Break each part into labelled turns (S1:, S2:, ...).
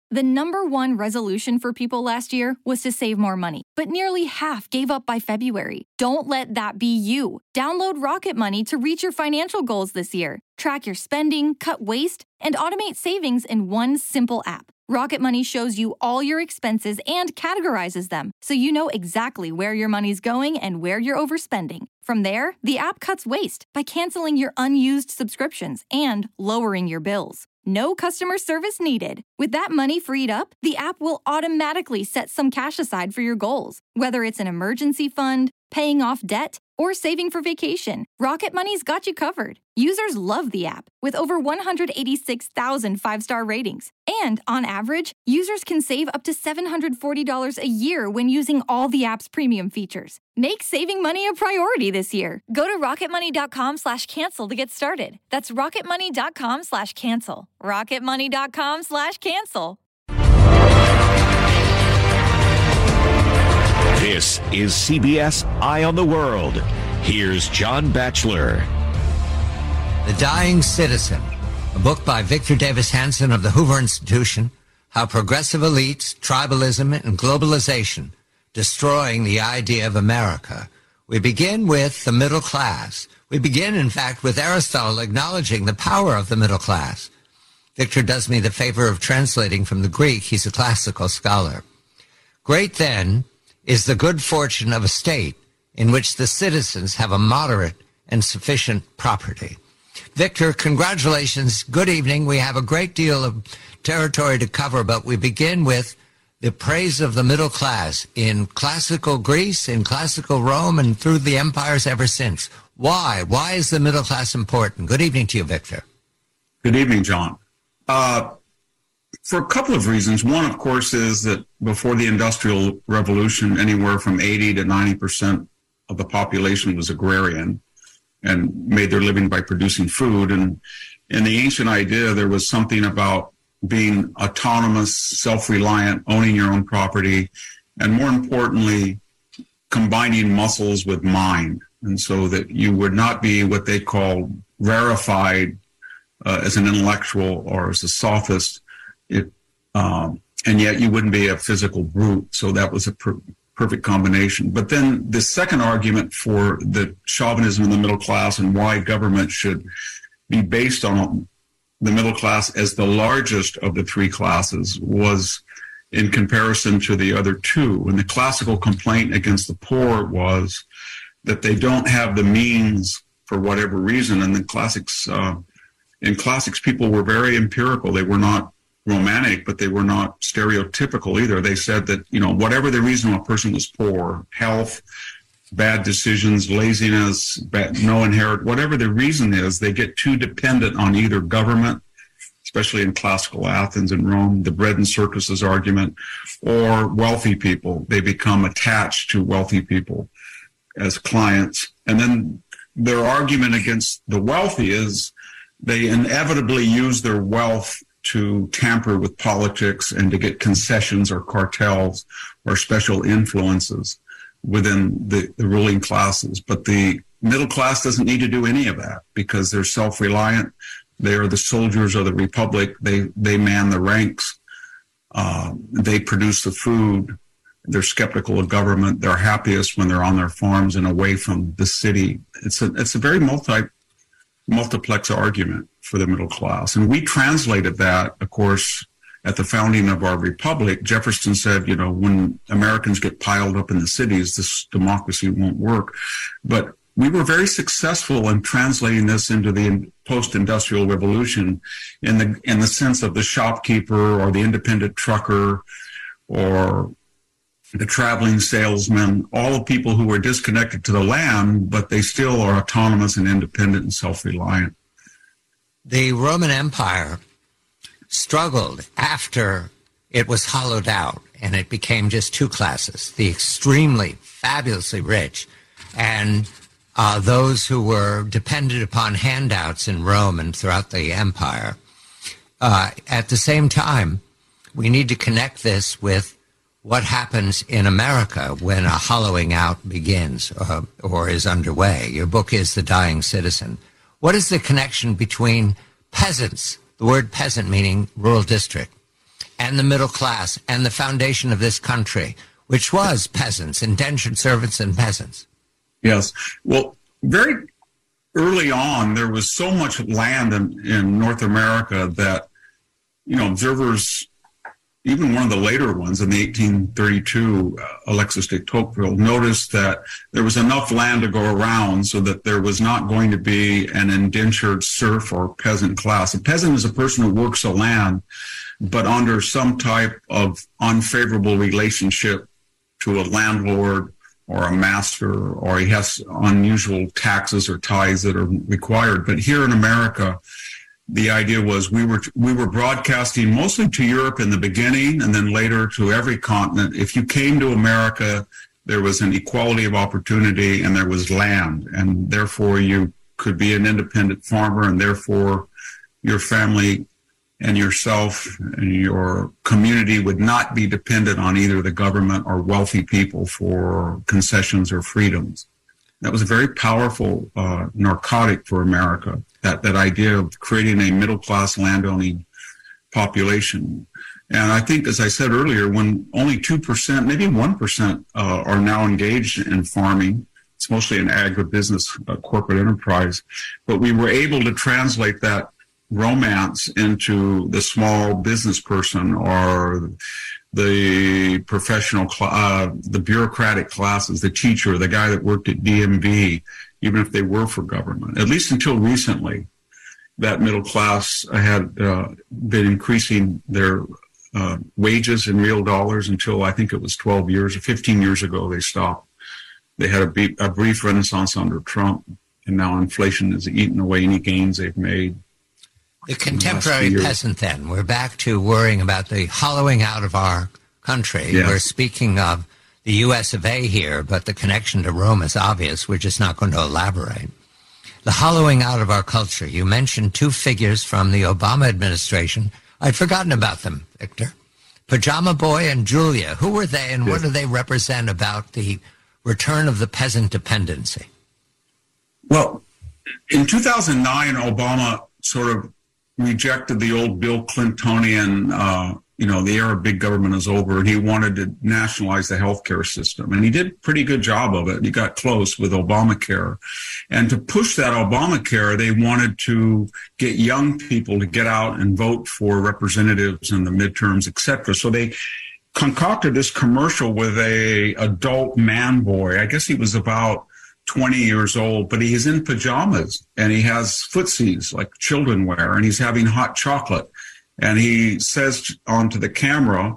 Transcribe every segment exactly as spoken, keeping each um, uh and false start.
S1: The number one resolution for people last year was to save more money, but nearly half gave up by February. Don't let that be you. Download Rocket Money to reach your financial goals this year. Track your spending, cut waste, and automate savings in one simple app. Rocket Money shows you all your expenses and categorizes them, so you know exactly where your money's going and where you're overspending. From there, the app cuts waste by canceling your unused subscriptions and lowering your bills. No customer service needed. With that money freed up, the app will automatically set some cash aside for your goals, whether it's an emergency fund, paying off debt, or saving for vacation. Rocket Money's got you covered. Users love the app, with over one hundred eighty-six thousand five-star ratings. And on average, users can save up to seven hundred forty dollars a year when using all the app's premium features. Make saving money a priority this year. Go to rocketmoney.com slash cancel to get started. That's rocketmoney.com slash cancel. rocketmoney.com slash cancel.
S2: This is C B S Eye on the World. Here's John Batchelor.
S3: The Dying Citizen, a book by Victor Davis Hanson of the Hoover Institution, How Progressive Elites, Tribalism, and Globalization Destroying the Idea of America. We begin with the middle class. We begin, in fact, with Aristotle acknowledging the power of the middle class. Victor does me the favor of translating from the Greek. He's a classical scholar. Great, then, is the good fortune of a state in which the citizens have a moderate and sufficient property. Victor, congratulations. Good evening. We have a great deal of territory to cover, but we begin with the praise of the middle class in classical Greece, in classical Rome, and through the empires ever since. Why? Why is the middle class important? Good evening to you, Victor.
S4: Good evening, John. Uh, For a couple of reasons. One, of course, is that before the Industrial Revolution, anywhere from eighty to ninety percent of the population was agrarian and made their living by producing food. And in the ancient idea, there was something about being autonomous, self-reliant, owning your own property, and more importantly, combining muscles with mind. And so that you would not be what they call rarefied uh, as an intellectual or as a sophist. It, um, and yet you wouldn't be a physical brute. So that was a per- perfect combination. But then the second argument for the chauvinism in the middle class and why government should be based on the middle class as the largest of the three classes was in comparison to the other two. And the classical complaint against the poor was that they don't have the means for whatever reason. And the classics, uh, in classics, people were very empirical. They were not romantic, but they were not stereotypical either. They said that, you know, whatever the reason a person was poor, health, bad decisions, laziness, bad, no inherit, whatever the reason is, they get too dependent on either government, especially in classical Athens and Rome, the bread and circuses argument, or wealthy people. They become attached to wealthy people as clients. And then their argument against the wealthy is they inevitably use their wealth to tamper with politics and to get concessions or cartels or special influences within the, the ruling classes. But the middle class doesn't need to do any of that because they're self-reliant. They are the soldiers of the republic. They, they man the ranks. Uh, they produce the food. They're skeptical of government. They're happiest when they're on their farms and away from the city. It's a, it's a very multi, multiplex argument for the middle class. And we translated that, of course, at the founding of our republic. Jefferson said, you know, when Americans get piled up in the cities, this democracy won't work. But we were very successful in translating this into the post-industrial revolution in the in the sense of the shopkeeper or the independent trucker or the traveling salesman, all the people who were disconnected to the land, but they still are autonomous and independent and self-reliant.
S3: The Roman Empire struggled after it was hollowed out and it became just two classes, the extremely fabulously rich and uh, those who were dependent upon handouts in Rome and throughout the empire. Uh, at the same time, we need to connect this with what happens in America when a hollowing out begins uh, or is underway. Your book is The Dying Citizen. What is the connection between peasants, the word peasant meaning rural district, and the middle class and the foundation of this country, which was peasants, indentured servants and peasants.
S4: Yes. Well, very early on, there was so much land in, in North America that, you know, observers, even one of the later ones in the eighteen thirty-two uh, Alexis de Tocqueville, noticed that there was enough land to go around so that there was not going to be an indentured serf or peasant class. A peasant is a person who works the land, but under some type of unfavorable relationship to a landlord or a master, or he has unusual taxes or tithes that are required. But here in America, the idea was we were we were broadcasting mostly to Europe in the beginning and then later to every continent. If you came to America, there was an equality of opportunity and there was land, and therefore you could be an independent farmer, and therefore your family and yourself and your community would not be dependent on either the government or wealthy people for concessions or freedoms. That was a very powerful uh, narcotic for America, that, that idea of creating a middle-class landowning population. And I think, as I said earlier, when only two percent, maybe one percent uh, are now engaged in farming, it's mostly an agribusiness uh, corporate enterprise, but we were able to translate that romance into the small business person or the professional, uh, the bureaucratic classes, the teacher, the guy that worked at D M V, even if they were for government. At least until recently, that middle class had uh, been increasing their uh, wages in real dollars until I think it was twelve years or fifteen years ago they stopped. They had a, be- a brief renaissance under Trump, and now inflation has eaten away any gains they've made.
S3: The contemporary peasant, then, we're back to worrying about the hollowing out of our country. Yes. We're speaking of the U S of A here, but the connection to Rome is obvious. We're just not going to elaborate. The hollowing out of our culture. You mentioned two figures from the Obama administration. I'd forgotten about them, Victor. Pajama Boy and Julia. Who were they, and yes. what do they represent about the return of the peasant dependency?
S4: Well, in two thousand nine, Obama sort of rejected the old Bill Clintonian, uh, you know, the era of big government is over, and he wanted to nationalize the healthcare system. And he did a pretty good job of it. He got close with Obamacare. And to push that Obamacare, they wanted to get young people to get out and vote for representatives in the midterms, et cetera. So they concocted this commercial with a adult man boy. I guess he was about twenty years old, but he's in pajamas and he has footsies like children wear, and he's having hot chocolate. And he says onto the camera,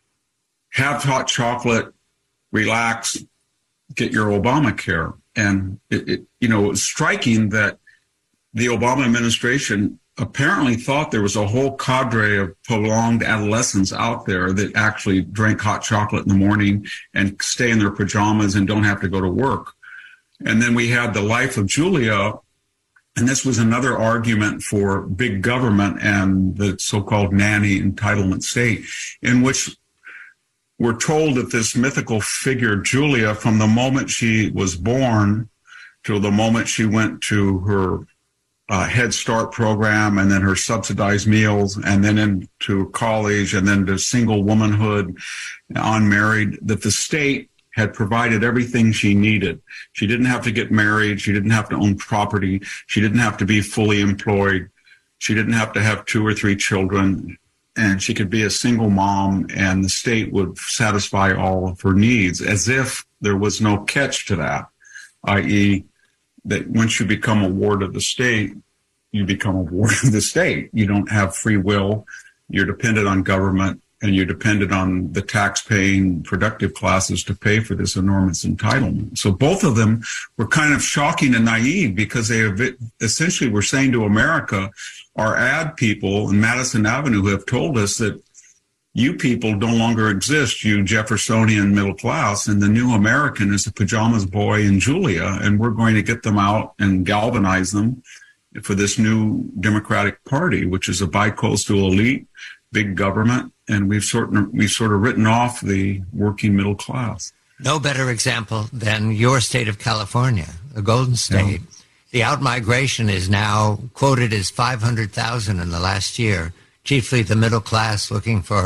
S4: have hot chocolate, relax, get your Obamacare. And it, it you know, it was striking that the Obama administration apparently thought there was a whole cadre of prolonged adolescents out there that actually drank hot chocolate in the morning and stay in their pajamas and don't have to go to work. And then we had The Life of Julia, and this was another argument for big government and the so-called nanny entitlement state, in which we're told that this mythical figure, Julia, from the moment she was born to the moment she went to her uh, Head Start program and then her subsidized meals and then into college and then to single womanhood, unmarried, that the state had provided everything she needed. She didn't have to get married. She didn't have to own property. She didn't have to be fully employed. She didn't have to have two or three children. And she could be a single mom, and the state would satisfy all of her needs, as if there was no catch to that, that is that once you become a ward of the state, you become a ward of the state. You don't have free will. You're dependent on government. And you're dependent on the tax-paying productive classes to pay for this enormous entitlement. So both of them were kind of shocking and naive, because they have essentially were saying to America, our ad people in Madison Avenue have told us that you people no longer exist, you Jeffersonian middle class, and the new American is the pajamas boy and Julia, and we're going to get them out and galvanize them for this new Democratic Party, which is a bicoastal elite, big government, and we've sort of, we've sort of written off the working middle class.
S3: No better example than your state of California, the Golden State. Yeah. The outmigration is now quoted as five hundred thousand in the last year, chiefly the middle class looking for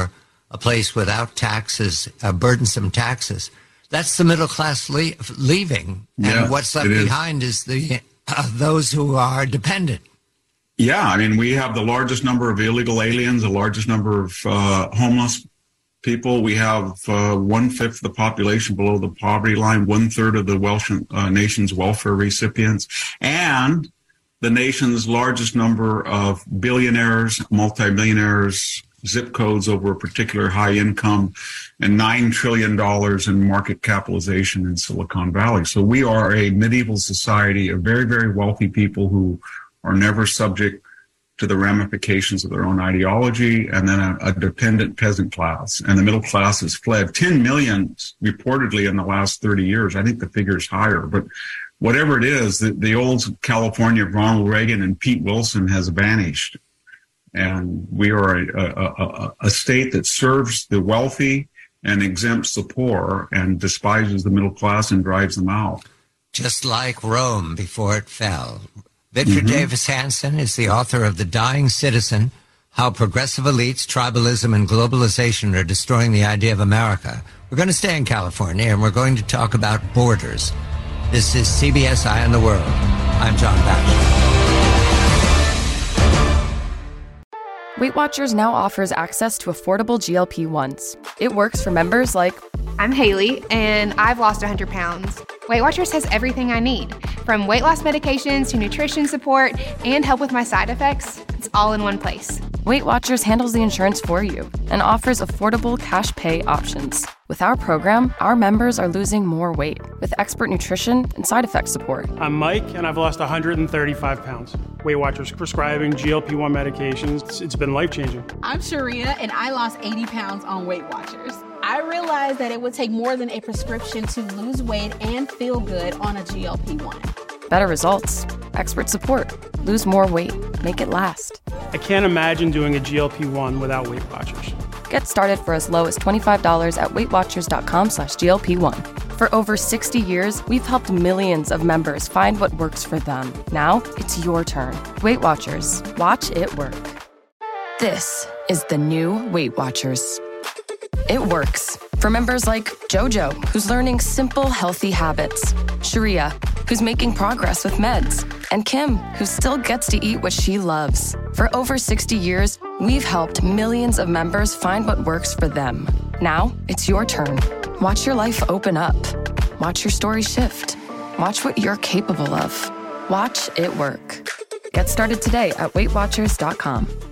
S3: a place without taxes, uh, burdensome taxes. That's the middle class le- leaving. And
S4: yeah,
S3: what's left behind is, is the uh, those who are dependent.
S4: Yeah, I mean, we have the largest number of illegal aliens, the largest number of uh, homeless people. We have uh, one-fifth of the population below the poverty line, one-third of the Welsh, uh, nation's welfare recipients, and the nation's largest number of billionaires, multimillionaires, zip codes over a particular high income, and nine trillion dollars in market capitalization in Silicon Valley. So we are a medieval society of very, very wealthy people who are never subject to the ramifications of their own ideology, and then a, a dependent peasant class. And the middle class has fled. ten million reportedly in the last thirty years. I think the figure is higher, but whatever it is, the, the old California of Ronald Reagan and Pete Wilson has vanished. And we are a, a, a, a state that serves the wealthy and exempts the poor and despises the middle class and drives them out.
S3: Just like Rome before it fell. Victor
S4: Mm-hmm.
S3: Davis Hanson is the author of The Dying Citizen, How Progressive Elites, Tribalism, and Globalization Are Destroying the Idea of America. We're going to stay in California, and we're going to talk about borders. This is C B S Eye on the World. I'm John Batchelor.
S5: Weight Watchers now offers access to affordable G L P ones. It works for members like...
S6: I'm Haley, and I've lost one hundred pounds. Weight Watchers has everything I need, from weight loss medications to nutrition support and help with my side effects. It's all in one place.
S5: Weight Watchers handles the insurance for you and offers affordable cash pay options. With our program, our members are losing more weight with expert nutrition and side effect support.
S7: I'm Mike, and I've lost one hundred thirty-five pounds. Weight Watchers prescribing G L P one medications. It's, it's been life-changing.
S8: I'm Sharia, and I lost eighty pounds on Weight Watchers. I realized that it would take more than a prescription to lose weight and feel good on a G L P one.
S5: Better results, expert support, lose more weight, make it last.
S7: I can't imagine doing a G L P one without Weight Watchers.
S5: Get started for as low as twenty-five dollars at weightwatchers.com slash GLP1. For over sixty years, we've helped millions of members find what works for them. Now, it's your turn. Weight Watchers. Watch it work. This is the new Weight Watchers. It works for members like Jojo, who's learning simple, healthy habits, Sharia, who's making progress with meds, and Kim, who still gets to eat what she loves. For over sixty years, we've helped millions of members find what works for them. Now, it's your turn. Watch your life open up. Watch your story shift. Watch what you're capable of. Watch it work. Get started today at weight watchers dot com.